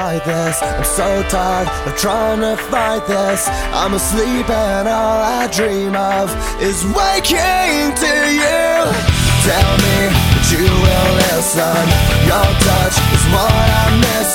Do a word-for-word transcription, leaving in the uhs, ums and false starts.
like this. I'm so tired of trying to fight this. I'm asleep and all I dream of is waking to you. Tell me that you will listen. Your touch is what I miss.